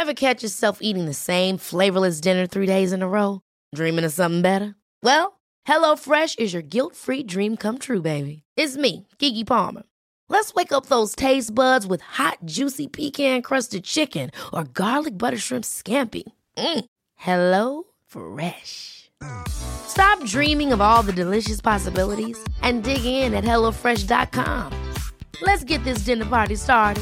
Ever catch yourself eating the same flavorless dinner 3 days in a row? Dreaming of something better? Well, HelloFresh is your guilt-free dream come true, baby. It's me, Keke Palmer. Let's wake up those taste buds with hot, juicy pecan-crusted chicken or garlic butter shrimp scampi. Hello Fresh. Stop dreaming of all the delicious possibilities and dig in at HelloFresh.com. Let's get this dinner party started.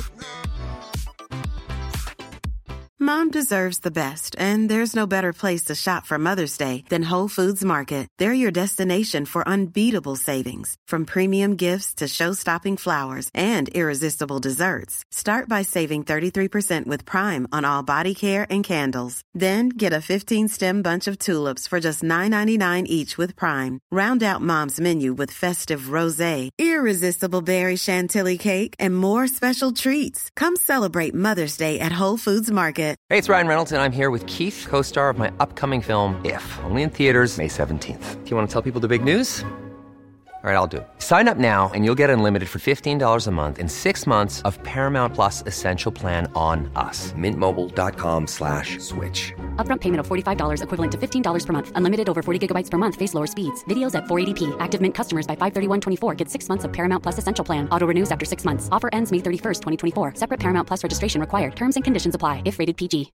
Mom deserves the best, and there's no better place to shop for Mother's Day than Whole Foods Market. They're your destination for unbeatable savings, from premium gifts to show-stopping flowers and irresistible desserts. Start by saving 33% with Prime on all body care and candles. Then get a 15-stem bunch of tulips for just $9.99 each with Prime. Round out Mom's menu with festive rosé, irresistible berry chantilly cake, and more special treats. Come celebrate Mother's Day at Whole Foods Market. Hey, it's Ryan Reynolds, and I'm here with Keith, co-star of my upcoming film, If, only in theaters May 17th. Do you want to tell people the big news? All right, I'll do it. Sign up now and you'll get unlimited for $15 a month and 6 months of Paramount Plus Essential Plan on us. MintMobile.com/switch. Upfront payment of $45 equivalent to $15 per month. Unlimited over 40 gigabytes per month. Face lower speeds. Videos at 480p. Active Mint customers by 531.24 get 6 months of Paramount Plus Essential Plan. Auto renews after 6 months. Offer ends May 31st, 2024. Separate Paramount Plus registration required. Terms and conditions apply if rated PG.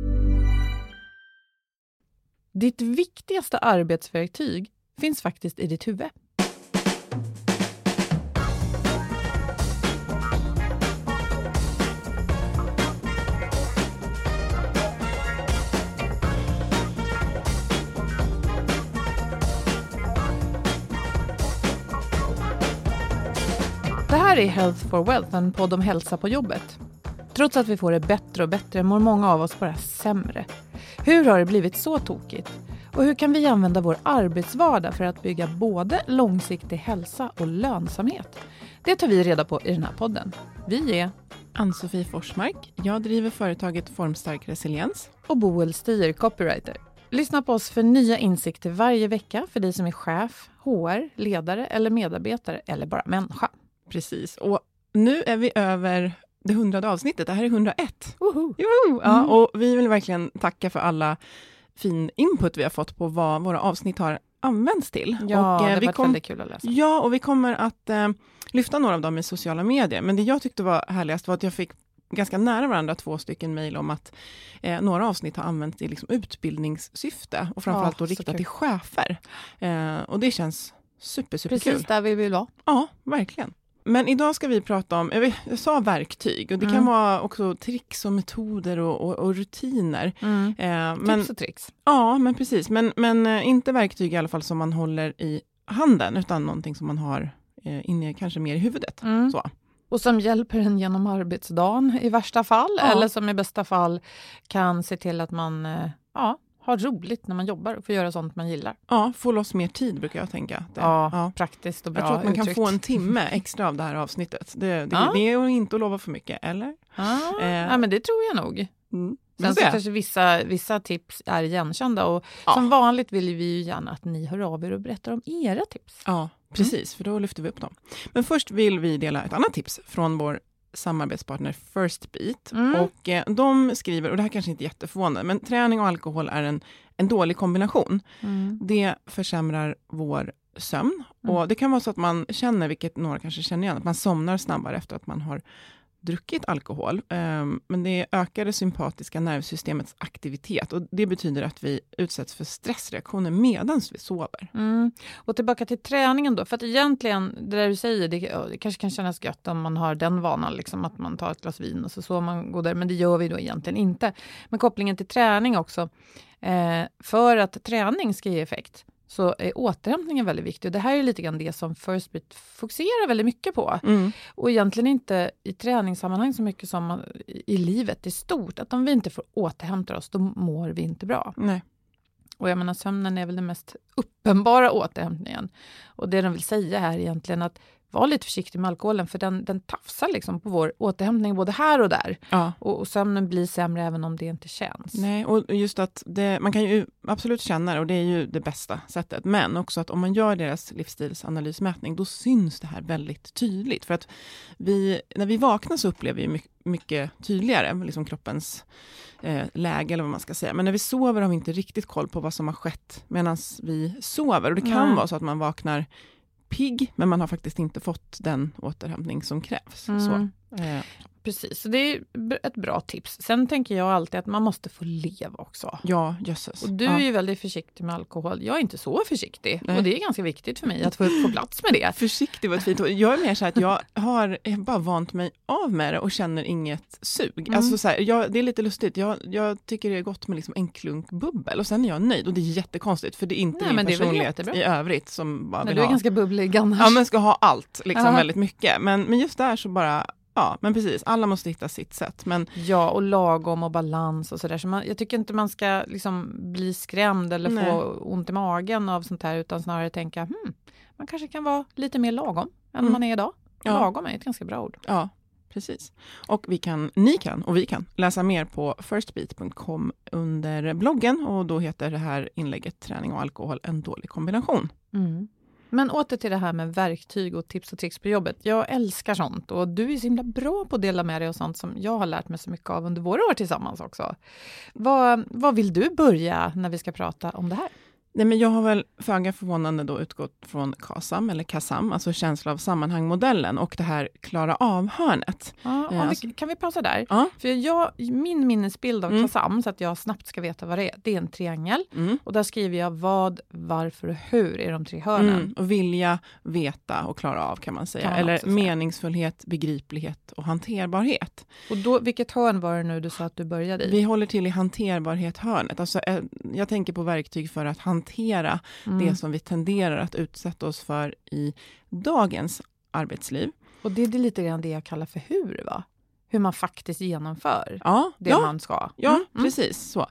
Ditt viktigaste arbetsverktyg finns faktiskt i ditt huvud. Det här är Health for Wealth, en podd om hälsa på jobbet. Trots att vi får det bättre och bättre mår många av oss bara sämre. Hur har det blivit så tokigt? Och hur kan vi använda vår arbetsvardag för att bygga både långsiktig hälsa och lönsamhet? Det tar vi reda på i den här podden. Vi är Ann-Sofie Forsmark. Jag driver företaget Formstark Resiliens. Och Boel Stier, copywriter. Lyssna på oss för nya insikter varje vecka för dig som är chef, HR, ledare eller medarbetare eller bara människa. Precis, och nu är vi över det 100:e avsnittet. Det här är 101. Woho! Joho! Ja, och vi vill verkligen tacka för alla fin input vi har fått på vad våra avsnitt har använts till. Ja, och, det var väldigt kul att läsa. Ja, och vi kommer att lyfta några av dem i sociala medier. Men det jag tyckte var härligast var att jag fick ganska nära varandra 2 stycken mejl om att några avsnitt har använts i liksom utbildningssyfte. Och framförallt då riktat till chefer. Och det känns super kul. Precis där vi vill vara. Ja, verkligen. Men idag ska vi prata om, jag sa verktyg, och det kan vara också tricks och metoder och rutiner. Tips och tricks. Ja, men precis. Men inte verktyg i alla fall som man håller i handen, utan någonting som man har inne kanske mer i huvudet. Så. Och som hjälper en genom arbetsdagen i värsta fall, eller som i bästa fall kan se till att man har roligt när man jobbar och får göra sånt man gillar. Ja, få loss mer tid brukar jag tänka. Praktiskt och bra. Jag tror att man uttryckt. kan få en timme extra av det här avsnittet. Det är inte att lova för mycket, eller? Ja, men det tror jag nog. Sen så kanske vissa tips är igenkända. Och som vanligt vill vi ju gärna att ni hör av er och berättar om era tips. Ja, precis. För då lyfter vi upp dem. Men först vill vi dela ett annat tips från vår samarbetspartner Firstbeat. Och de skriver, och det här kanske inte är jätteförvånande, men träning och alkohol är en dålig kombination. Det försämrar vår sömn. Och det kan vara så att man känner, vilket några kanske känner igen, att man somnar snabbare efter att man har druckit alkohol. Men det ökar det sympatiska nervsystemets aktivitet. Och det betyder att vi utsätts för stressreaktioner medan vi sover. Och tillbaka till träningen då. För att egentligen, det där du säger, det kanske kan kännas gött om man har den vanan. Liksom, att man tar ett glas vin och så man går där. Men det gör vi då egentligen inte. Men kopplingen till träning också. För att träning ska ge effekt, så är återhämtningen väldigt viktig. Och det här är lite grann det som Firstbeat fokuserar väldigt mycket på. Och egentligen inte i träningssammanhang så mycket som i livet i stort. Att om vi inte får återhämta oss, då mår vi inte bra. Nej. Och jag menar, sömnen är väl den mest uppenbara återhämtningen. Och det de vill säga här egentligen att var lite försiktig med alkoholen, för den tafsar liksom på vår återhämtning både här och där. Ja. Och sömnen blir sämre även om det inte känns. Nej, och just att man kan ju absolut känna det, och det är ju det bästa sättet. Men också att om man gör deras livsstilsanalysmätning, då syns det här väldigt tydligt. För att när vi vaknar så upplever vi mycket tydligare, liksom kroppens läge eller vad man ska säga. Men när vi sover har vi inte riktigt koll på vad som har skett medan vi sover. Och det kan vara så att man vaknar pigg, men man har faktiskt inte fått den återhämtning som krävs. Så. Precis, så det är ett bra tips. Sen tänker jag alltid att man måste få leva också. Ja, jösses. Och du är ju väldigt försiktig med alkohol. Jag är inte så försiktig. Nej. Och det är ganska viktigt för mig att få plats med det. Försiktig var ett fint ord. Jag är mer så här att jag har bara vant mig av med det och känner inget sug. Alltså så här, det är lite lustigt. Jag tycker det är gott med liksom en klunk bubbel och sen är jag nöjd. Och det är jättekonstigt för det är inte min personlighet i övrigt som bara vill du är ha. Ganska bubblig annars. Ja, men ska ha allt liksom väldigt mycket. Men just där så bara... Ja, men precis. Alla måste hitta sitt sätt. Men... Ja, och lagom och balans och sådär. Så jag tycker inte man ska liksom bli skrämd eller få ont i magen av sånt här. Utan snarare tänka, man kanske kan vara lite mer lagom än man är idag. Ja. Lagom är ett ganska bra ord. Ja, precis. Och vi kan läsa mer på firstbeat.com under bloggen. Och då heter det här inlägget Träning och alkohol en dålig kombination. Men åter till det här med verktyg och tips och tricks på jobbet. Jag älskar sånt och du är så himla bra på att dela med dig och sånt som jag har lärt mig så mycket av under våra år tillsammans också. Vad vill du börja när vi ska prata om det här? Nej, men jag har väl föga förvånande då utgått från KASAM eller KASAM, alltså känsla av sammanhang-modellen och det här klara av-hörnet. Ja, kan vi pausa där? Ja. För min minnesbild av KASAM, så att jag snabbt ska veta vad det är en triangel. Och där skriver jag vad, varför och hur är de tre hörnen. Och vilja, veta och klara av kan man säga. Eller meningsfullhet, begriplighet och hanterbarhet. Och då, vilket hörn var det nu du sa att du började i? Vi håller till i hanterbarhet-hörnet. Alltså, jag tänker på verktyg för att hantera det som vi tenderar att utsätta oss för i dagens arbetsliv. Och det är lite grann det jag kallar för hur, va? Hur man faktiskt genomför man ska. Ja, precis så.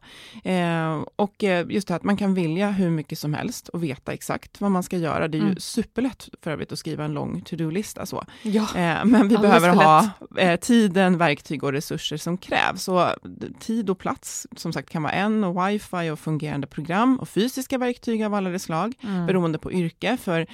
Och just det att man kan vilja hur mycket som helst och veta exakt vad man ska göra. Det är ju superlätt för övrigt att skriva en lång to-do-lista så. Ja, men vi behöver ha tiden, verktyg och resurser som krävs. Så tid och plats som sagt kan vara och wifi och fungerande program och fysiska verktyg av alla dess slag beroende på yrke. För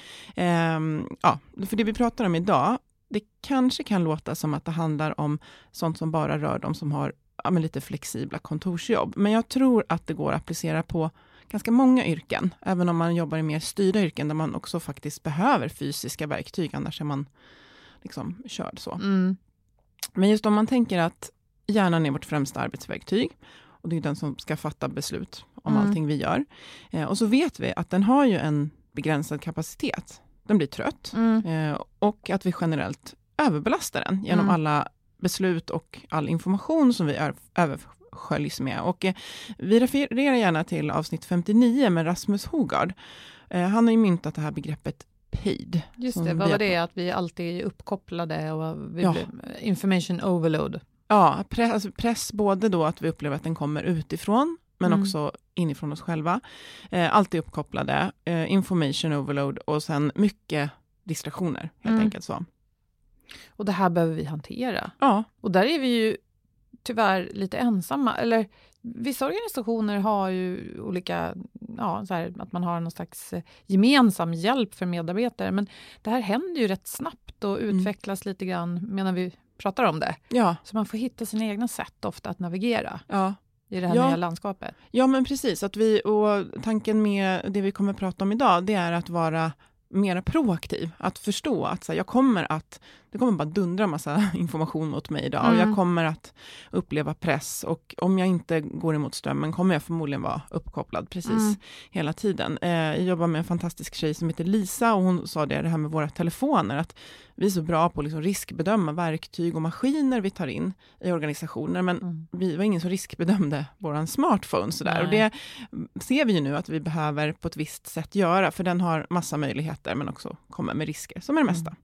det vi pratar om idag, det kanske kan låta som att det handlar om sånt som bara rör de som har lite flexibla kontorsjobb. Men jag tror att det går att applicera på ganska många yrken. Även om man jobbar i mer styrda yrken där man också faktiskt behöver fysiska verktyg. Annars är man liksom körd så. Men just om man tänker att hjärnan är vårt främsta arbetsverktyg. Och det är den som ska fatta beslut om allting vi gör. Och så vet vi att den har ju en begränsad kapacitet. Den blir trött och att vi generellt överbelastar den genom alla beslut och all information som vi översköljs med. Och vi refererar gärna till avsnitt 59 med Rasmus Hogard. Han har ju myntat det här begreppet PAID. Just det, vad var det? Att vi alltid är uppkopplade och vi blir information overload. Ja, press både då att vi upplever att den kommer utifrån men också inifrån oss själva. Alltid uppkopplade, information overload och sen mycket distraktioner helt enkelt så. Och det här behöver vi hantera. Ja. Och där är vi ju tyvärr lite ensamma. Eller vissa organisationer har ju olika, så här, att man har någon slags gemensam hjälp för medarbetare. Men det här händer ju rätt snabbt och utvecklas lite grann medan vi pratar om det. Ja. Så man får hitta sina egna sätt ofta att navigera. Ja. I det här nya landskapet. Ja, men precis. Och tanken med det vi kommer att prata om idag, det är att vara mer proaktiv. Att förstå att det kommer bara dundra massa information mot mig idag. Och jag kommer att uppleva press. Och om jag inte går emot strömmen kommer jag förmodligen vara uppkopplad precis hela tiden. Jag jobbar med en fantastisk tjej som heter Lisa. Och hon sa det här med våra telefoner. Att vi är så bra på att liksom riskbedöma verktyg och maskiner vi tar in i organisationer. Men vi var ingen som riskbedömde våran smartphone. Sådär. Och det ser vi ju nu att vi behöver på ett visst sätt göra. För den har massa möjligheter men också kommer med risker som är det mesta.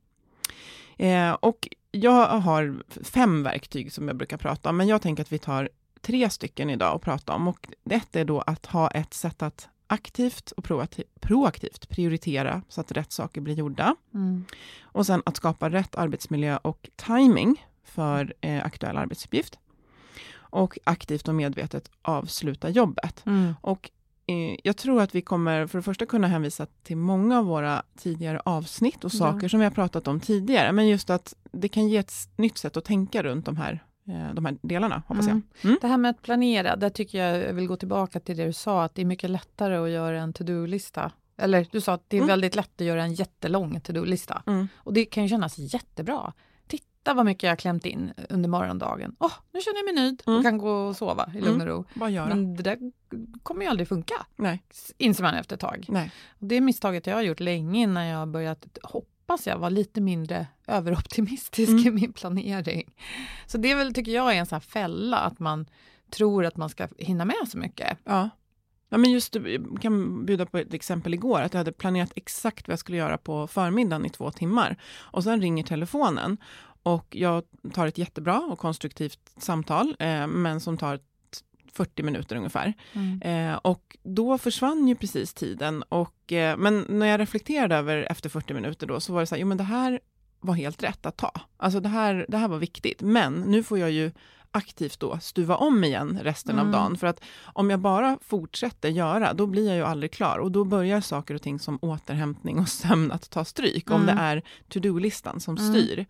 Och jag har 5 verktyg som jag brukar prata om. Men jag tänker att vi tar 3 stycken idag och prata om. Och det är då att ha ett sätt att aktivt och proaktivt prioritera så att rätt saker blir gjorda. Och sen att skapa rätt arbetsmiljö och timing för aktuell arbetsuppgift. Och aktivt och medvetet avsluta jobbet. Och jag tror att vi kommer för det första kunna hänvisa till många av våra tidigare avsnitt och saker som vi har pratat om tidigare. Men just att det kan ge ett nytt sätt att tänka runt de här de här delarna, hoppas jag. Det här med att planera, där tycker jag vill gå tillbaka till det du sa, att det är mycket lättare att göra en to-do-lista. Eller du sa att det är väldigt lätt att göra en jättelång to-do-lista. Och det kan ju kännas jättebra. Titta vad mycket jag har klämt in under morgondagen. Nu känner jag mig nöjd och kan gå och sova i lugn och ro. Bara göra. Men det där kommer ju aldrig funka. Nej. Inser man efter ett tag. Nej. Och det är misstaget jag har gjort länge innan jag har börjat hoppas jag var lite mindre överoptimistisk i min planering. Så det är väl, tycker jag, är en sån här fälla att man tror att man ska hinna med så mycket. Ja. Ja, men just jag kan bjuda på ett exempel igår, att jag hade planerat exakt vad jag skulle göra på förmiddagen i 2 timmar. Och sen ringer telefonen och jag tar ett jättebra och konstruktivt samtal, men som tar 40 minuter ungefär. Och då försvann ju precis tiden. Men när jag reflekterade över efter 40 minuter då, så var det så här, men det här var helt rätt att ta. Alltså det här var viktigt. Men nu får jag ju aktivt då stuva om igen resten av dagen. För att om jag bara fortsätter göra, då blir jag ju aldrig klar. Och då börjar saker och ting som återhämtning och sömn att ta stryk. Om det är to-do-listan som styr.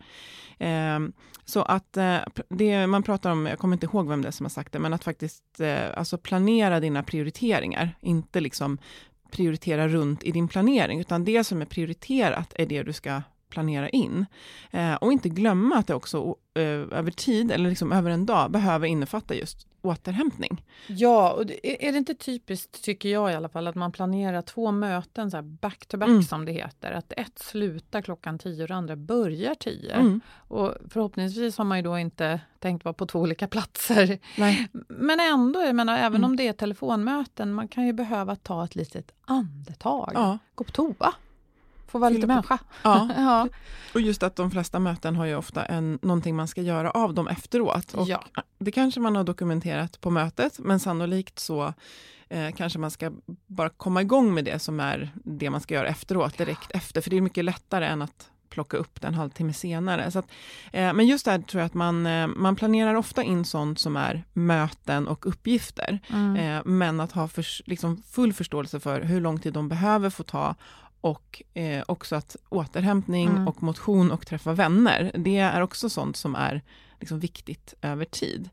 Så att det man pratar om, jag kommer inte ihåg vem det är som har sagt det, men att faktiskt alltså planera dina prioriteringar. Inte liksom prioritera runt i din planering, utan det som är prioriterat är det du ska planera in. Och inte glömma att det också över tid eller liksom över en dag behöver innefatta just återhämtning. Ja, och är det inte typiskt, tycker jag i alla fall, att man planerar 2 möten så här back to back som det heter. Att ett slutar 10:00 och det andra börjar 10:00. Och förhoppningsvis har man ju då inte tänkt vara på 2 olika platser. Nej. Men ändå, jag menar, även om det är telefonmöten, man kan ju behöva ta ett litet andetag. Ja. Gå på toa. Få vara lite människa. Ja. Ja. Och just att de flesta möten har ju ofta någonting man ska göra av dem efteråt. Och det kanske man har dokumenterat på mötet, men sannolikt så kanske man ska bara komma igång med det som är det man ska göra efteråt, direkt efter. För det är mycket lättare än att plocka upp den 1/2 timme senare. Så att, men just där tror jag att man planerar ofta in sånt som är möten och uppgifter. Men att ha liksom full förståelse för hur lång tid de behöver få ta. Och också att återhämtning och motion och träffa vänner, det är också sånt som är liksom viktigt över tid.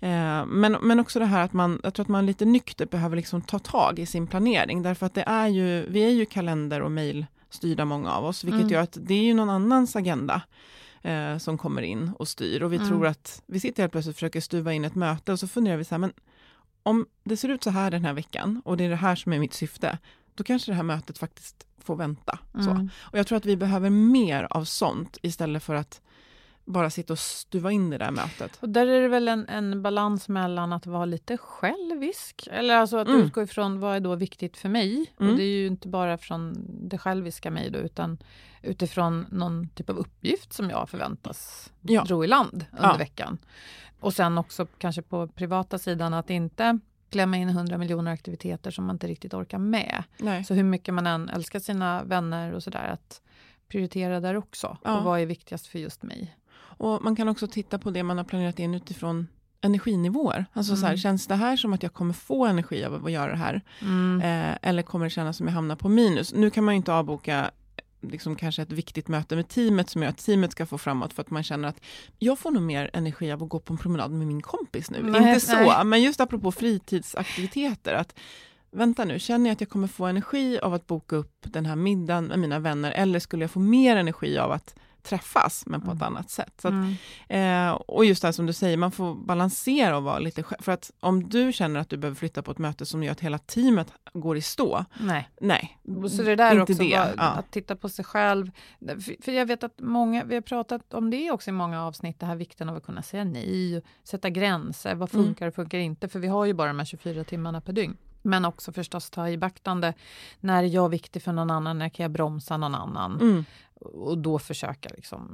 Men också det här att jag tror att man lite nyktert behöver liksom ta tag i sin planering. Därför att vi är ju kalender- och mejlstyrda många av oss. Vilket gör att det är ju någon annans agenda som kommer in och styr. Och vi tror att vi sitter helt plötsligt och försöker stuva in ett möte. Och så funderar vi så här, men om det ser ut så här den här veckan och det är det här som är mitt syfte, då kanske det här mötet faktiskt får vänta. Så. Och jag tror att vi behöver mer av sånt istället för att bara sitta och stuva in det där mötet. Och där är det väl en balans mellan att vara lite självisk, eller alltså att utgå ifrån vad är då viktigt för mig. Och det är ju inte bara från det själviska mig då, utan utifrån någon typ av uppgift som jag förväntas dra i land under veckan. Och sen också kanske på privata sidan att inte klämma in 100 miljoner aktiviteter som man inte riktigt orkar med. Nej. Så hur mycket man än älskar sina vänner och sådär, att prioritera där också. Och vad är viktigast för just mig? Och man kan också titta på det man har planerat in utifrån energinivåer. Alltså så här, känns det här som att jag kommer få energi av att göra det här? Eller kommer det kännas som jag hamnar på minus? Nu kan man ju inte avboka liksom kanske ett viktigt möte med teamet som gör att teamet ska få framåt, för att man känner att jag får nog mer energi av att gå på en promenad med min kompis nu. Inte så, men just apropå fritidsaktiviteter, att vänta nu, känner jag att jag kommer få energi av att boka upp den här middagen med mina vänner, eller skulle jag få mer energi av att träffas, men på ett annat sätt. Så att, och just det här som du säger, man får balansera och vara lite för att om du känner att du behöver flytta på ett möte som gör att hela teamet går i stå. Nej. Så det där också att titta på sig själv. För jag vet att vi har pratat om det också i många avsnitt, det här vikten av att kunna säga nej, sätta gränser, vad funkar och funkar inte, för vi har ju bara de här 24 timmarna per dygn. Men också förstås ta i beaktande, när är jag viktig för någon annan, när kan jag bromsa någon annan? Och då försöka liksom,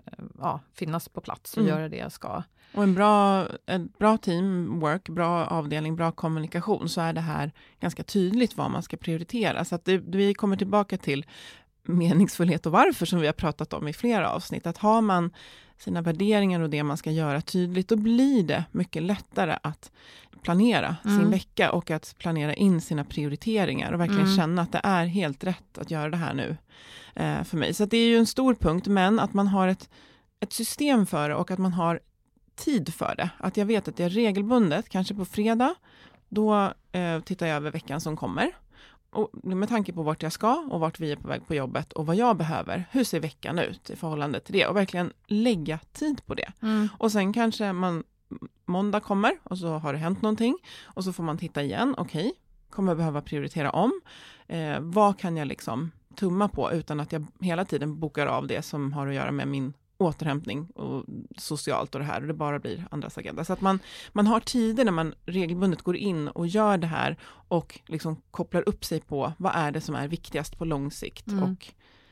finnas på plats och göra det jag ska. Och en bra teamwork, bra avdelning, bra kommunikation, så är det här ganska tydligt vad man ska prioritera. Så att vi kommer tillbaka till meningsfullhet och varför, som vi har pratat om i flera avsnitt. Att har man sina värderingar och det man ska göra tydligt, då blir det mycket lättare att planera sin vecka och att planera in sina prioriteringar och verkligen känna att det är helt rätt att göra det här nu för mig. Så att det är ju en stor punkt, men att man har ett system för det och att man har tid för det. Att jag vet att jag regelbundet, kanske på fredag, då tittar jag över veckan som kommer. Och med tanke på vart jag ska och vart vi är på väg på jobbet och vad jag behöver. Hur ser veckan ut i förhållande till det? Och verkligen lägga tid på det. Och sen kanske måndag kommer och så har det hänt någonting. Och så får man titta igen. Okej, kommer jag behöva prioritera om? Vad kan jag liksom tumma på utan att jag hela tiden bokar av det som har att göra med min återhämtning och socialt och det här, och det bara blir andras agenda. Så att man har tider när man regelbundet går in och gör det här och liksom kopplar upp sig på vad är det som är viktigast på lång sikt och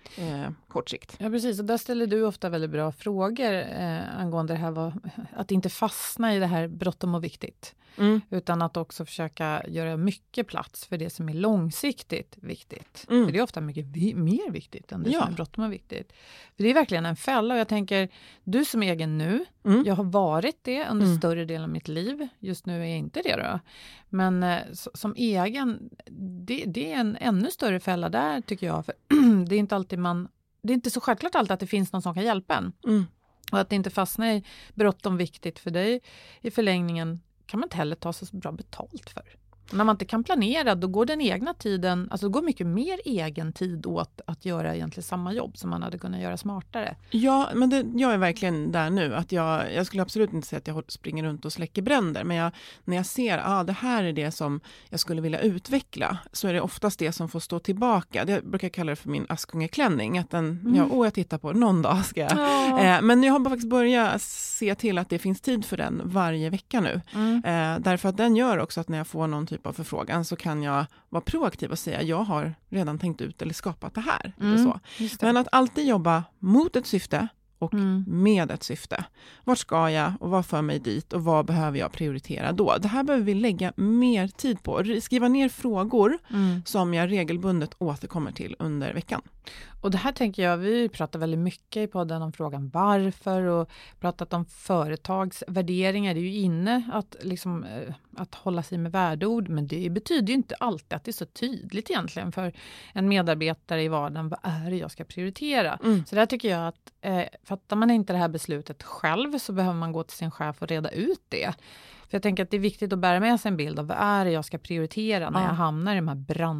kort sikt. Ja, precis. Och där ställer du ofta väldigt bra frågor angående det här, att inte fastna i det här bråttom och viktigt. Utan att också försöka göra mycket plats för det som är långsiktigt viktigt. För det är ofta mycket mer viktigt än det som är bråttom och viktigt. För det är verkligen en fälla, och jag tänker, du som är egen nu, jag har varit det under större delen av mitt liv. Just nu är jag inte det då. Men som egen, det är en ännu större fälla där, tycker jag. För det är inte alltid det är inte så självklart alltid att det finns någon som kan hjälpa en. Och att det inte fastnar i bråttom viktigt för dig i förlängningen kan man inte heller ta så bra betalt för. När man inte kan planera, då går den egna tiden, alltså det går mycket mer egen tid åt att göra egentligen samma jobb som man hade kunnat göra smartare. Ja, men jag är verkligen där nu. Att jag skulle absolut inte säga att jag springer runt och släcker bränder. Men när jag ser det här är det som jag skulle vilja utveckla, så är det oftast det som får stå tillbaka. Det brukar jag kalla det för min Askungeklänning. Att jag tittar på någon dag ska jag. Men jag har faktiskt börjat se till att det finns tid för den varje vecka nu. Därför att den gör också att när jag får någon typ av förfrågan så kan jag vara proaktiv och säga jag har redan tänkt ut eller skapat det här. Eller så. Men att alltid jobba mot ett syfte och med ett syfte. Vart ska jag och vad för mig dit och vad behöver jag prioritera då? Det här behöver vi lägga mer tid på. Skriva ner frågor som jag regelbundet återkommer till under veckan. Och det här tänker jag, vi pratar väldigt mycket i podden om frågan varför och pratat om företagsvärderingar. Det är ju inne att hålla sig med värdeord, men det betyder ju inte alltid att det är så tydligt egentligen för en medarbetare i vardagen. Vad är det jag ska prioritera? Så där tycker jag att fattar man inte det här beslutet själv så behöver man gå till sin chef och reda ut det. För jag tänker att det är viktigt att bära med sig en bild av vad är det jag ska prioritera när jag hamnar i de här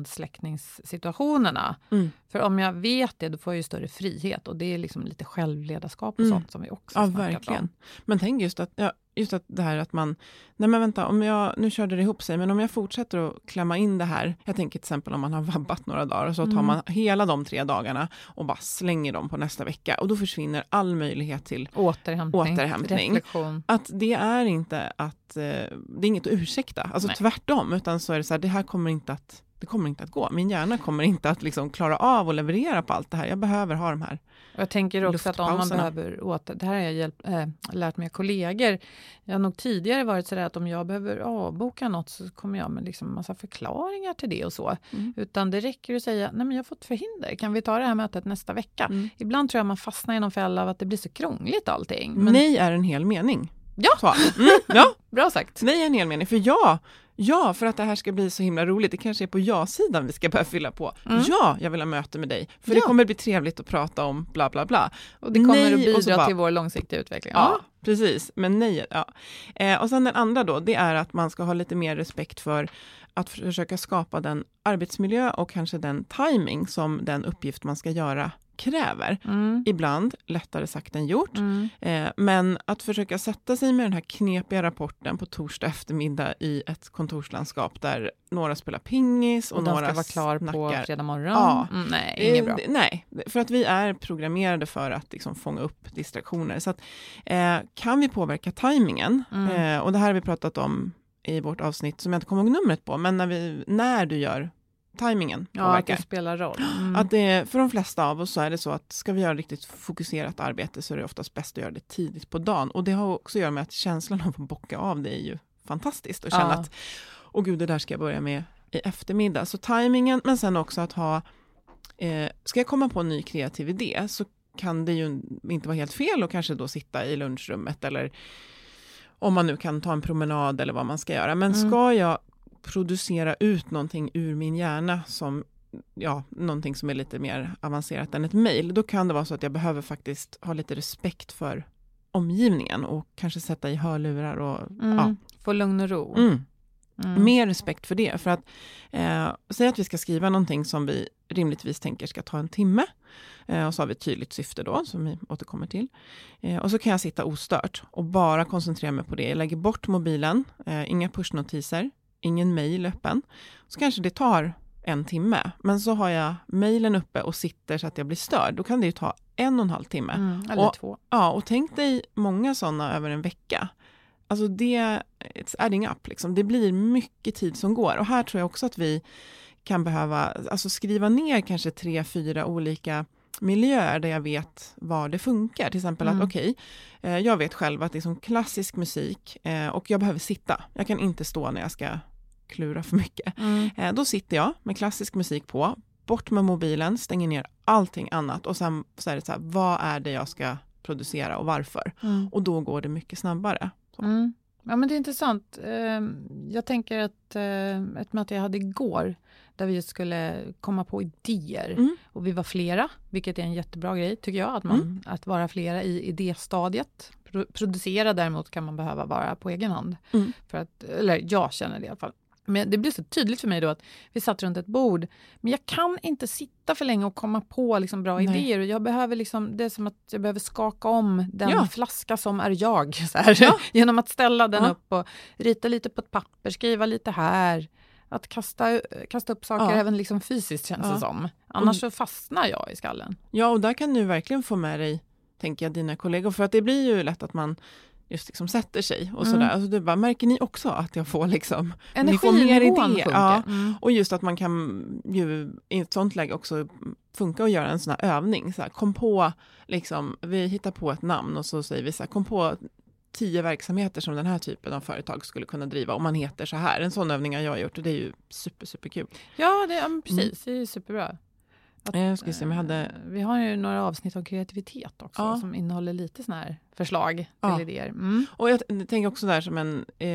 brandsläckningssituationerna. För om jag vet det, då får jag ju större frihet. Och det är liksom lite självledarskap och sånt som vi också har snackat verkligen om. Men tänk just att det här att man, nej men vänta, nu körde det ihop sig, men om jag fortsätter att klämma in det här, jag tänker till exempel om man har vabbat några dagar och så tar man hela de 3 dagarna och bara slänger dem på nästa vecka och då försvinner all möjlighet till återhämtning. Reflektion. Att det är inte det är inget att ursäkta, alltså tvärtom, utan så är det så här, det kommer inte att gå. Min hjärna kommer inte att liksom klara av och leverera på allt det här. Jag behöver ha de här. Jag tänker också att om man behöver det här har jag lärt mig kollegor. Jag har nog tidigare varit så där att om jag behöver avboka något så kommer jag med liksom massa förklaringar till det och så. Utan det räcker att säga, nej men jag har fått förhinder. Kan vi ta det här mötet nästa vecka? Ibland tror jag man fastnar i någon fälla av att det blir så krångligt allting. Men... Nej är en hel mening. Ja, ja. Bra sagt. Nej är en hel mening, för Ja, för att det här ska bli så himla roligt. Det kanske är på ja-sidan vi ska börja fylla på. Ja, jag vill ha möte med dig. För det kommer bli trevligt att prata om bla bla bla. Och det kommer att bidra till vår långsiktiga utveckling. Ja, precis. Men nej, och sen den andra då, det är att man ska ha lite mer respekt för att försöka skapa den arbetsmiljö och kanske den timing som den uppgift man ska göra kräver. Ibland lättare sagt än gjort. Men att försöka sätta sig med den här knepiga rapporten på torsdag eftermiddag i ett kontorslandskap där några spelar pingis och några ska vara klar snackar. På fredag morgon. Ja. Nej, inget bra. Nej, för att vi är programmerade för att liksom fånga upp distraktioner. Så att, kan vi påverka timingen, och det här har vi pratat om i vårt avsnitt som jag inte kommer ihåg numret på, men när du gör timingen påverkar. Ja, att det spelar roll. Att det, för de flesta av oss så är det så att ska vi göra riktigt fokuserat arbete så är det oftast bäst att göra det tidigt på dagen. Och det har också att göra med att känslan av att bocka av det är ju fantastiskt. Och känna att, gud, det där ska jag börja med i eftermiddag. Så timingen, men sen också att ha, ska jag komma på en ny kreativ idé så kan det ju inte vara helt fel och kanske då sitta i lunchrummet eller om man nu kan ta en promenad eller vad man ska göra. Men ska jag producera ut någonting ur min hjärna som någonting som är lite mer avancerat än ett mejl, då kan det vara så att jag behöver faktiskt ha lite respekt för omgivningen och kanske sätta i hörlurar och få lugn och ro. Mer respekt för det. För att säga att vi ska skriva någonting som vi rimligtvis tänker ska ta en timme. Och så har vi ett tydligt syfte då som vi återkommer till. Och så kan jag sitta ostört och bara koncentrera mig på det. Jag lägger bort mobilen, inga pushnotiser, ingen mejl öppen. Så kanske det tar en timme. Men så har jag mejlen uppe och sitter så att jag blir störd. Då kan det ju ta 1,5 timme. Eller 2. Ja, och tänk dig många sådana över en vecka. Alltså it's adding up liksom. Det blir mycket tid som går. Och här tror jag också att vi kan behöva skriva ner kanske 3-4 olika miljöer där jag vet var det funkar. Till exempel att jag vet själv att det är som klassisk musik och jag behöver sitta. Jag kan inte stå när jag ska klura för mycket. Då sitter jag med klassisk musik på, bort med mobilen, stänger ner allting annat och sen så är det så här, vad är det jag ska producera och varför? Och då går det mycket snabbare. Ja, men det är intressant. Jag tänker att ett möte jag hade igår där vi skulle komma på idéer och vi var flera, vilket är en jättebra grej tycker jag, att vara flera i idéstadiet. Producera däremot kan man behöva vara på egen hand. För att, eller jag känner det i alla fall. Men det blir så tydligt för mig då att vi satt runt ett bord. Men jag kan inte sitta för länge och komma på liksom bra idéer. Och jag behöver liksom, det är som att jag behöver skaka om den flaska som är jag. Så här, genom att ställa den upp och rita lite på ett papper, skriva lite här. Att kasta upp saker även liksom fysiskt känns det som. Annars så fastnar jag i skallen. Ja, och där kan du verkligen få med dig, tänker jag, dina kollegor. För att det blir ju lätt att man just liksom sätter sig och sådär. Alltså du bara, märker ni också att jag får liksom ni får mer idéer. Ja. Och just att man kan ju i ett sånt läge också funka och göra en sån här övning. Så här, kom på, liksom, vi hittar på ett namn och så säger vi så här, kom på 10 verksamheter som den här typen av företag skulle kunna driva om man heter så här. En sån övning har jag gjort och det är ju superkul. Ja, precis. Det är superbra. Ska se, vi har ju några avsnitt om kreativitet också som innehåller lite såna här förslag till idéer. Och jag tänker också där som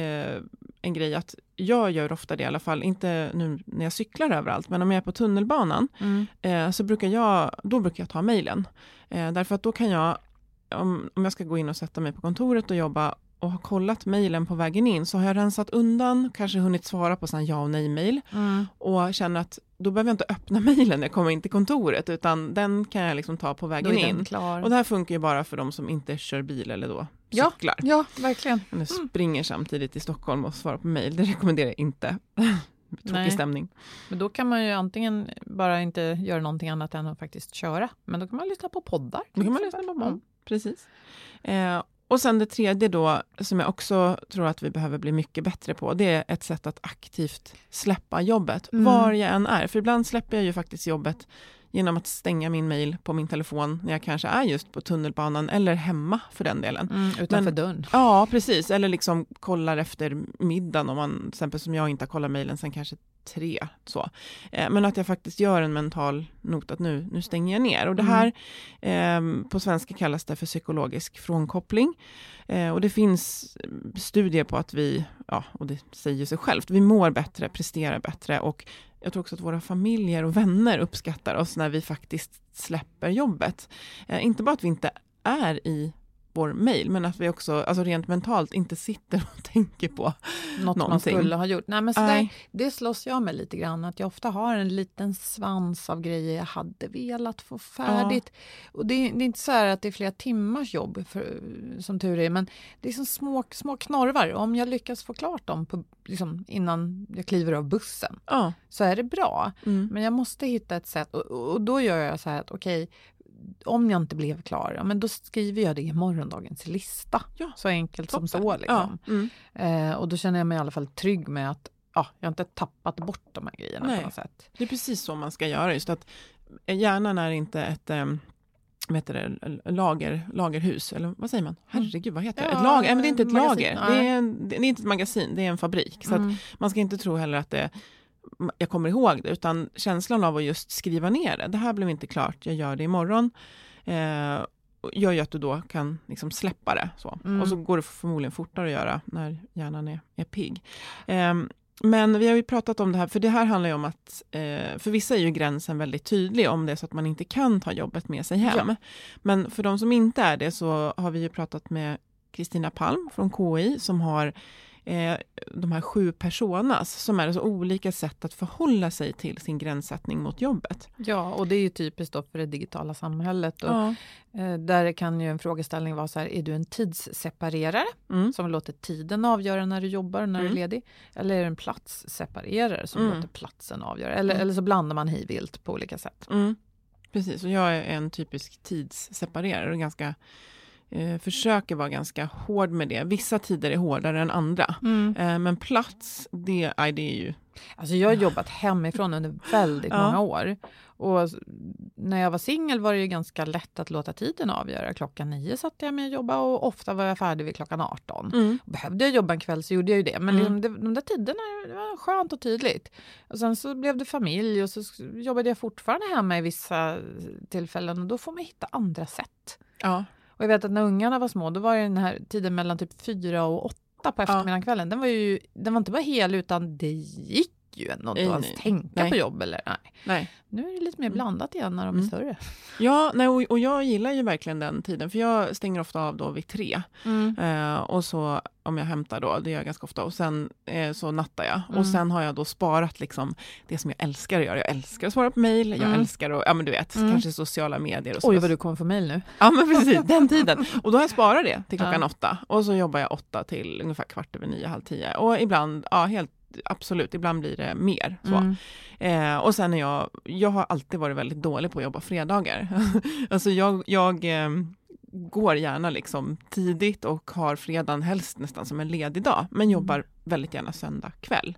en grej att jag gör ofta det i alla fall, inte nu när jag cyklar överallt, men om jag är på tunnelbanan så brukar jag ta mejlen. Därför att då kan jag, om jag ska gå in och sätta mig på kontoret och jobba och har kollat mejlen på vägen in, så har jag rensat undan, kanske hunnit svara på sån ja- och nej-mejl och känner att då behöver jag inte öppna mejlen när jag kommer in till kontoret, utan den kan jag liksom ta på vägen in. Och det här funkar ju bara för de som inte kör bil eller då cyklar. Ja, verkligen. Eller springer samtidigt i Stockholm och svarar på mejl. Det rekommenderar jag inte. Tråkig stämning. Men då kan man ju antingen bara inte göra någonting annat än att faktiskt köra. Men då kan man lyssna på poddar. Precis. Och sen det tredje då, som jag också tror att vi behöver bli mycket bättre på, det är ett sätt att aktivt släppa jobbet, var jag än är. För ibland släpper jag ju faktiskt jobbet genom att stänga min mejl på min telefon när jag kanske är just på tunnelbanan eller hemma för den delen. Utanför dörren. Ja, precis. Eller liksom kollar efter middagen om man, till exempel som jag inte har kollat mejlen sen kanske 3. Så. Men att jag faktiskt gör en mental not att nu stänger jag ner. Och det här på svenska kallas det för psykologisk frånkoppling. Och det finns studier på att vi, och det säger sig självt, vi mår bättre, presterar bättre, och jag tror också att våra familjer och vänner uppskattar oss när vi faktiskt släpper jobbet. Inte bara att vi inte är i vår mejl, men att vi också rent mentalt inte sitter och tänker på något någonting. Man skulle ha gjort. Nej, men det slåss jag med lite grann, att jag ofta har en liten svans av grejer jag hade velat få färdigt. Och det är inte så här att det är flera timmars jobb som tur är, men det är som små knorvar. Om jag lyckas få klart dem liksom, innan jag kliver av bussen så är det bra. Men jag måste hitta ett sätt, och då gör jag så här att okej, om jag inte blev klar, men då skriver jag det i morgondagens lista. Så enkelt som så. Liksom. Och då känner jag mig i alla fall trygg med att jag inte tappat bort de här grejerna på något sätt. Det är precis så man ska göra. Just att hjärnan är inte ett lagerhus, eller vad säger man? Herregud, vad heter det? Ett lager? Men det är inte ett lager. Det är inte ett magasin, det är en fabrik. Så att man ska inte tro heller att jag kommer ihåg det, utan känslan av att just skriva ner det. Det här blev inte klart, jag gör det imorgon. Gör ju att du då kan liksom släppa det. Så. Och så går det förmodligen fortare att göra när hjärnan är pigg. Men vi har ju pratat om det här, för det här handlar ju om att för vissa är ju gränsen väldigt tydlig om det är så att man inte kan ta jobbet med sig hem. Ja. Men för de som inte är det så har vi ju pratat med Kristina Palm från KI som har de här 7 personas som är så olika sätt att förhålla sig till sin gränssättning mot jobbet. Ja, och det är ju typiskt då för det digitala samhället. Och där kan ju en frågeställning vara så här, är du en tidsseparerare som låter tiden avgöra när du jobbar och när du är ledig? Eller är du en platsseparerare som låter platsen avgöra? Eller så blandar man hejvilt på olika sätt. Precis, och jag är en typisk tidsseparerare och ganska försöker vara ganska hård med det. Vissa tider är hårdare än andra. Men plats, det är ju... Alltså jag har jobbat hemifrån under väldigt många år. Och när jag var singel var det ju ganska lätt att låta tiden avgöra. 9:00 satt jag med att jobba och ofta var jag färdig vid 18:00. Behövde jag jobba en kväll så gjorde jag ju det. Men liksom de där tiderna det var skönt och tydligt. Och sen så blev det familj och så jobbade jag fortfarande hemma i vissa tillfällen. Och då får man hitta andra sätt. Ja. Och jag vet att när ungarna var små, då var det den här tiden mellan typ 4 och 8 på eftermiddagen kvällen. Den var inte bara hel utan det gick ju ändå inte att tänka på jobb. Eller, nej. Nu är det lite mer blandat igen när de är större. Ja, och jag gillar ju verkligen den tiden. För jag stänger ofta av då vid 3. Och så om jag hämtar då, det gör jag ganska ofta. Och sen så nattar jag. Och sen har jag då sparat liksom det som jag älskar att göra. Jag älskar att svara på mejl. Jag älskar att, ja men du vet, kanske sociala medier. Och så. Oj, vad du kommer få mejl nu. Ja men precis, den tiden. Och då har jag sparat det till 8. Och så jobbar jag 8 till ungefär 9:15, 9:30. Och ibland, absolut, ibland blir det mer. Så. Och sen är jag har alltid varit väldigt dålig på att jobba fredagar. Alltså jag går gärna liksom tidigt och har fredagen helst nästan som en ledig dag. Men jobbar väldigt gärna söndag kväll.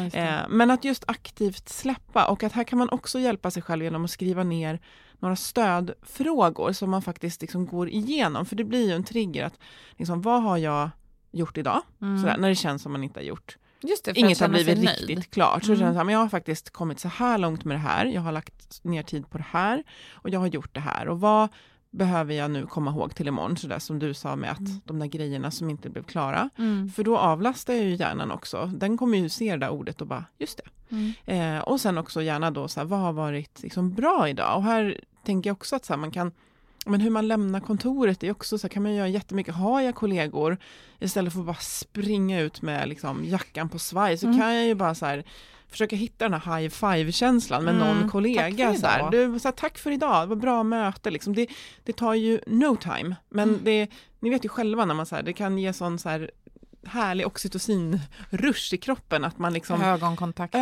Men att just aktivt släppa och att här kan man också hjälpa sig själv genom att skriva ner några stödfrågor som man faktiskt liksom går igenom. För det blir ju en trigger att liksom, vad har jag gjort idag? Sådär, när det känns som man inte har gjort. Just det, inget har blivit riktigt klart. Så känns det, men jag har faktiskt kommit så här långt med det här. Jag har lagt ner tid på det här. Och jag har gjort det här. Och vad behöver jag nu komma ihåg till imorgon? Så där som du sa med att de där grejerna som inte blev klara. För då avlastar jag ju hjärnan också. Den kommer ju se det där ordet och bara, just det. Och sen också gärna då så här, vad har varit liksom bra idag? Och här tänker jag också att så här, man kan... Men hur man lämnar kontoret är också så kan man göra jättemycket. Har jag kollegor istället för att bara springa ut med liksom jackan på svaj så kan jag ju bara så här försöka hitta den här high five-känslan med någon kollega. Så här, tack för idag, det var bra möte. Liksom. Det tar ju no time. Men ni vet ju själva när man så här, det kan ge sån så här härlig oxytocin-rush i kroppen. Att man liksom... Ögonkontakt,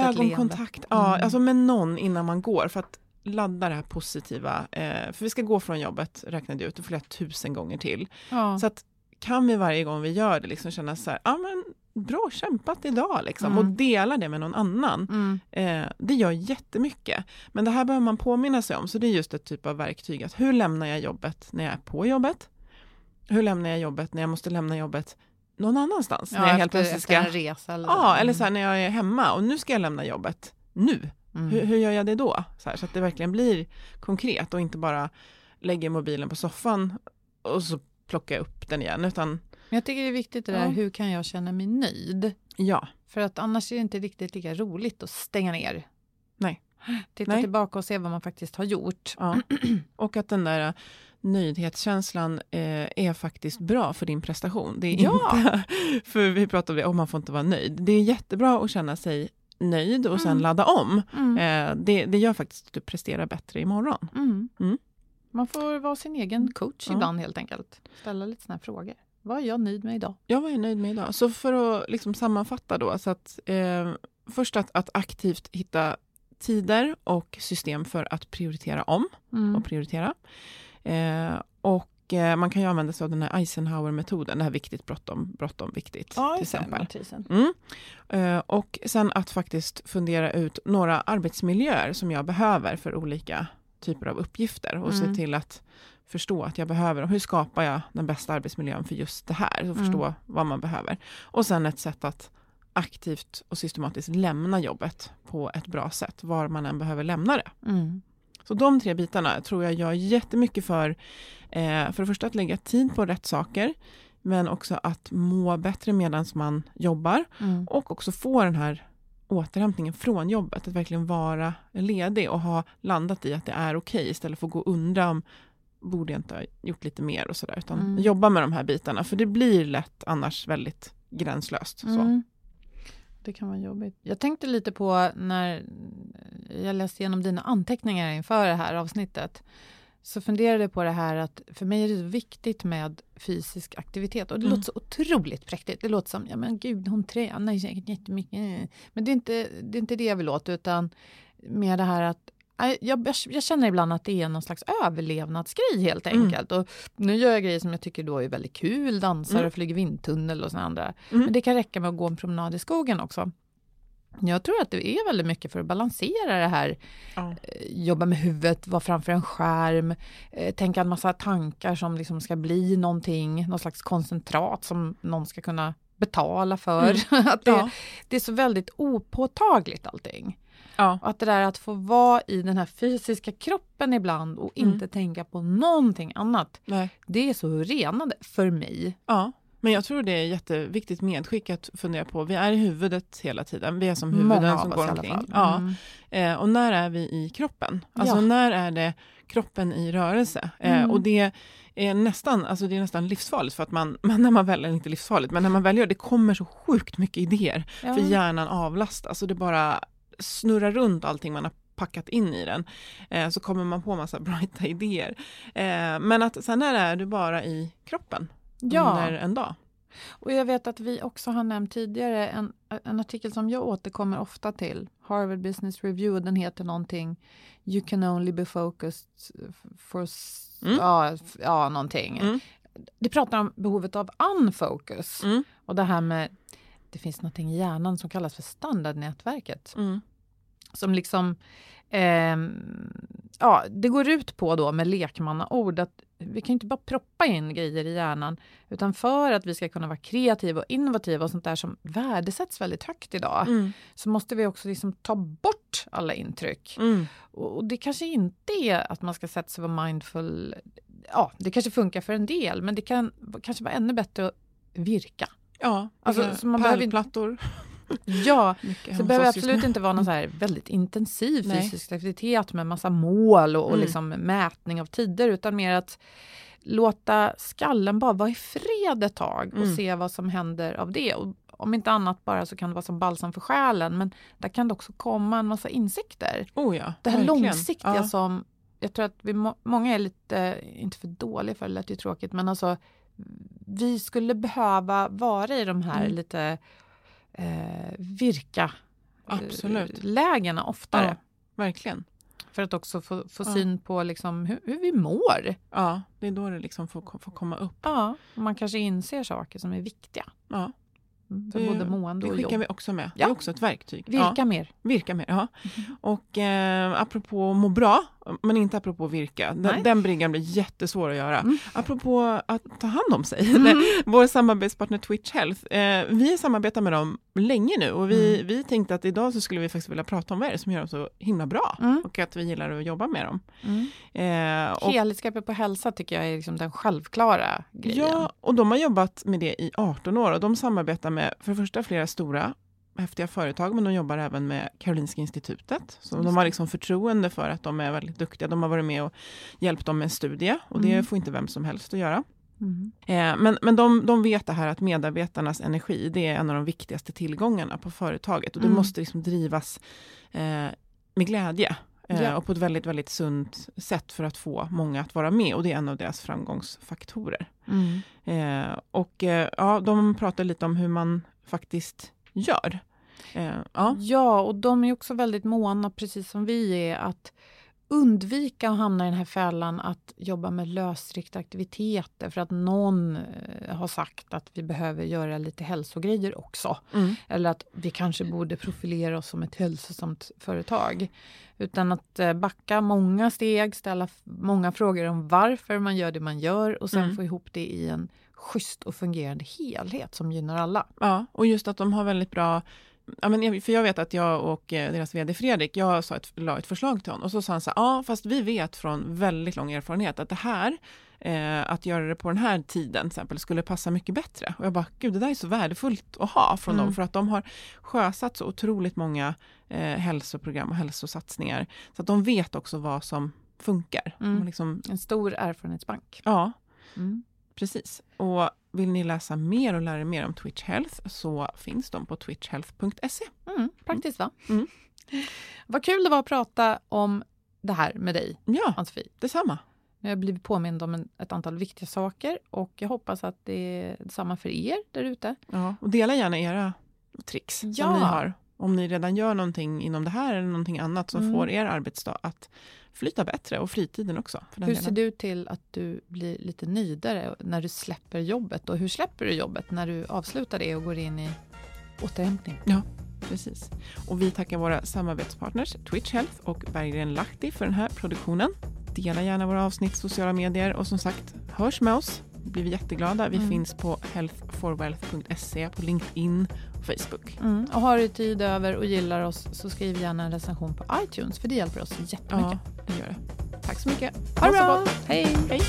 alltså med någon innan man går. För att ladda det här positiva. För vi ska gå från jobbet, räknade ut, flera 1000 gånger till. Så att kan vi varje gång vi gör det liksom känna så här, men bra kämpat idag liksom. Och dela det med någon annan. Det gör jättemycket. Men det här behöver man påminna sig om. Så det är just ett typ av verktyg. Att hur lämnar jag jobbet när jag är på jobbet? Hur lämnar jag jobbet när jag måste lämna jobbet någon annanstans? När jag helt plötsligt ska... en resa. Eller eller så här, när jag är hemma och nu ska jag lämna jobbet. Nu. Hur gör jag det då? Så att det verkligen blir konkret och inte bara lägger mobilen på soffan och så plockar jag upp den igen. Utan... Men jag tycker det är viktigt det där, hur kan jag känna mig nöjd? Ja. För att annars är det inte riktigt lika roligt att stänga ner. Nej. Titta tillbaka och se vad man faktiskt har gjort. Ja. Och att den där nöjdhetskänslan är faktiskt bra för din prestation. Det är inte, för vi pratar om det, man får inte vara nöjd. Det är jättebra att känna sig nöjd och sen ladda om. Det gör faktiskt att du presterar bättre imorgon. Man får vara sin egen coach ibland helt enkelt. Ställa lite såna här frågor. Vad är jag nöjd med idag? Ja, vad är jag nöjd med idag? Så för att liksom sammanfatta då. Så att, först att aktivt hitta tider och system för att prioritera om och prioritera. Och man kan ju använda sig av den här Eisenhower-metoden. Det här viktigt, bråttom, viktigt. Till exempel. Och sen att faktiskt fundera ut några arbetsmiljöer som jag behöver för olika typer av uppgifter. Och se till att förstå att jag behöver. Och hur skapar jag den bästa arbetsmiljön för just det här? Och förstå vad man behöver. Och sen ett sätt att aktivt och systematiskt lämna jobbet på ett bra sätt. Var man än behöver lämna det. Så de 3 bitarna tror jag gör jättemycket för det första att lägga tid på rätt saker. Men också att må bättre medan man jobbar. Och också få den här återhämtningen från jobbet. Att verkligen vara ledig och ha landat i att det är okej istället för att gå och undra om borde jag inte ha gjort lite mer och sådär. Utan jobba med de här bitarna. För det blir lätt annars väldigt gränslöst. Så. Det kan vara jobbigt. Jag tänkte lite på när jag läste igenom dina anteckningar inför det här avsnittet. Så funderade jag på det här att för mig är det viktigt med fysisk aktivitet. Och det låter så otroligt präktigt. Det låter som, ja men gud, hon tränar ju säkert jättemycket. Men det är inte det jag vill åt, utan mer det här att jag känner ibland att det är någon slags överlevnadsgrej helt enkelt. Och nu gör jag grejer som jag tycker då är väldigt kul. Dansar och flyger vindtunnel och sådana andra. Men det kan räcka med att gå en promenad i skogen också. Jag tror att det är väldigt mycket för att balansera det här. Jobba med huvudet, vara framför en skärm. Tänka en massa tankar som liksom ska bli någonting. Någon slags koncentrat som någon ska kunna betala för. Att det är så väldigt opåtagligt allting. Ja. Att det där att få vara i den här fysiska kroppen ibland och inte tänka på någonting annat. Nej. Det är så renande för mig. Ja, men jag tror det är jätteviktigt medskick att fundera på. Vi är i huvudet hela tiden. Vi är som huvuden som går omkring. Ja. Och när är vi i kroppen? Alltså när är det kroppen i rörelse? Och det är nästan livsfarligt för att man när man väljer, inte livsfarligt, men när man väljer det kommer så sjukt mycket idéer. Ja. För hjärnan avlastas och det bara snurrar runt allting man har packat in i den. Så kommer man på massa brighta idéer. Men att sen är du bara i kroppen under en dag. Och jag vet att vi också har nämnt tidigare en artikel som jag återkommer ofta till. Harvard Business Review, den heter någonting You can only be focused for någonting. Det pratar om behovet av unfocus. Och det här med, det finns någonting i hjärnan som kallas för standardnätverket. Som liksom det går ut på då med lekmannaord att vi kan inte bara proppa in grejer i hjärnan, utan för att vi ska kunna vara kreativa och innovativa och sånt där som värdesätts väldigt högt idag, så måste vi också liksom ta bort alla intryck. Och det kanske inte är att man ska sätta sig och vara mindful. Ja, det kanske funkar för en del, men det kan kanske vara ännu bättre att virka. Ja, alltså, så man pärlplattor. Ja, så det behöver absolut inte vara någon så här väldigt intensiv fysisk aktivitet med massa mål och liksom mätning av tider, utan mer att låta skallen bara vara i fred ett tag och se vad som händer av det. Och om inte annat bara så kan det vara som balsam för själen, men där kan det också komma en massa insikter. Det här verkligen. Långsiktiga som jag tror att många är lite, inte för dåliga för det lät ju tråkigt, men alltså vi skulle behöva vara i de här lite virka lägena oftare. Ja, verkligen. För att också få syn på liksom hur vi mår. Ja, det är då det liksom får komma upp. Ja, och man kanske inser saker som är viktiga. Ja. För både mående och jobb. Det skickar vi också med. Ja. Det är också ett verktyg. Virka mer. Virka mer, ja. Och apropå må bra, men inte apropå virka. Den bryggan blir jättesvår att göra. Apropå att ta hand om sig. Vår samarbetspartner Twitch Health. Vi samarbetar med dem länge nu. Och vi tänkte att idag så skulle vi faktiskt vilja prata om vad är det som gör dem så himla bra. Och att vi gillar att jobba med dem. Helhetsgreppet på hälsa tycker jag är liksom den självklara grejen. Ja, och de har jobbat med det i 18 år. Och de samarbetar med för det första flera stora häftiga företag, men de jobbar även med Karolinska institutet. Så de har liksom förtroende för att de är väldigt duktiga. De har varit med och hjälpt dem med en studie, och det får inte vem som helst att göra. Men de vet det här att medarbetarnas energi, det är en av de viktigaste tillgångarna på företaget, och det måste liksom drivas med glädje. Och på ett väldigt, väldigt sunt sätt för att få många att vara med. Och det är en av deras framgångsfaktorer. De pratar lite om hur man faktiskt gör. Ja, och de är också väldigt måna, precis som vi är, att undvika att hamna i den här fällan att jobba med lösriktade aktiviteter för att någon har sagt att vi behöver göra lite hälsogrejer också. Eller att vi kanske borde profilera oss som ett hälsosamt företag. Utan att backa många steg, ställa många frågor om varför man gör det man gör och sen få ihop det i en schysst och fungerande helhet som gynnar alla. Ja, och just att de har väldigt bra... Ja, men för jag vet att jag och deras vd Fredrik, la ett förslag till honom och så sa han så här, fast vi vet från väldigt lång erfarenhet att det här att göra det på den här tiden till exempel skulle passa mycket bättre. Och jag bara, gud, det där är så värdefullt att ha från dem, för att de har sjösatt så otroligt många hälsoprogram och hälsosatsningar, så att de vet också vad som funkar. Liksom, en stor erfarenhetsbank. Ja, precis. Och vill ni läsa mer och lära er mer om Twitch Health, så finns de på twitchhealth.se. Praktiskt, va? Vad kul det var att prata om det här med dig, Ann-Sofie. Detsamma. Jag har blivit påmind om ett antal viktiga saker, och jag hoppas att det är samma för er där ute. Ja, och dela gärna era tricks som ni har. Om ni redan gör någonting inom det här eller någonting annat som får er arbetsdag att flyta bättre, och fritiden också. Hur ser du till att du blir lite nöjdare när du släpper jobbet? Och hur släpper du jobbet när du avslutar det och går in i återhämtning? Ja, precis. Och vi tackar våra samarbetspartners Twitch Health och Berggren Lahti för den här produktionen. Dela gärna våra avsnitt i sociala medier, och som sagt, hörs med oss. Det blir vi jätteglada. Vi finns på healthforwealth.se, på LinkedIn och Facebook. Och har du tid över och gillar oss, så skriv gärna en recension på iTunes, för det hjälper oss jättemycket. Ja, det gör det. Tack så mycket. Ha det bra. Hej. Hej.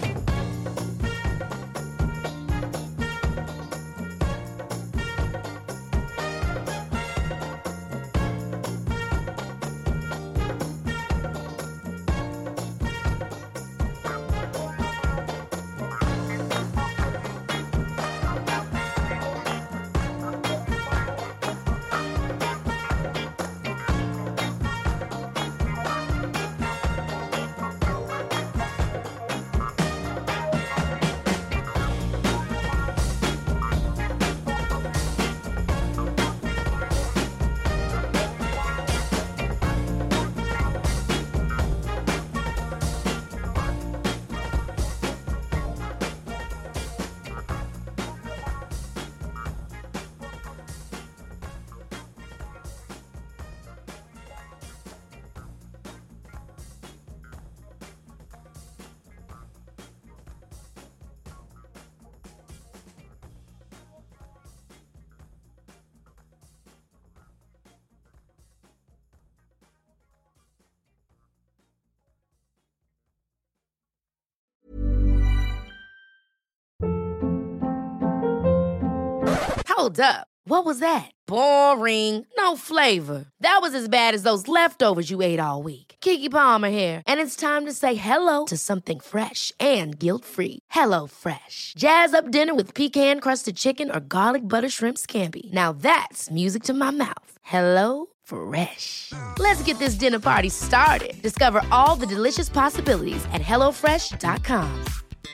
Hold up. What was that? Boring. No flavor. That was as bad as those leftovers you ate all week. Keke Palmer here, and it's time to say hello to something fresh and guilt-free. Hello Fresh. Jazz up dinner with pecan-crusted chicken or garlic butter shrimp scampi. Now that's music to my mouth. Hello Fresh. Let's get this dinner party started. Discover all the delicious possibilities at hellofresh.com.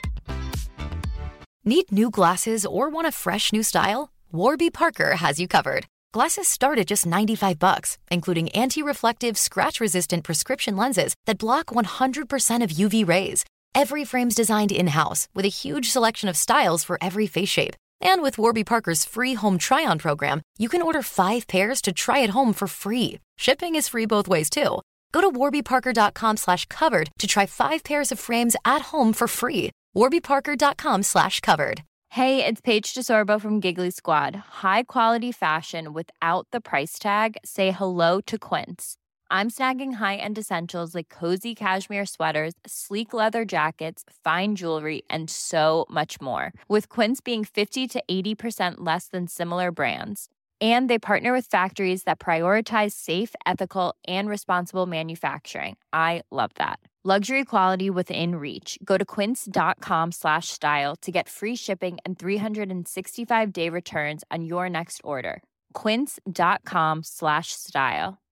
Need new glasses or want a fresh new style? Warby Parker has you covered. Glasses start at just $95, including anti-reflective, scratch-resistant prescription lenses that block 100% of UV rays. Every frame's designed in-house with a huge selection of styles for every face shape. And with Warby Parker's free home try-on program, you can order 5 pairs to try at home for free. Shipping is free both ways, too. Go to warbyparker.com/covered to try 5 pairs of frames at home for free. warbyparker.com/covered. Hey, it's Paige DeSorbo from Giggly Squad. High quality fashion without the price tag. Say hello to Quince. I'm snagging high-end essentials like cozy cashmere sweaters, sleek leather jackets, fine jewelry, and so much more. With Quince being 50 to 80% less than similar brands. And they partner with factories that prioritize safe, ethical, and responsible manufacturing. I love that. Luxury quality within reach. Go to quince.com/style to get free shipping and 365-day returns on your next order. Quince.com/style.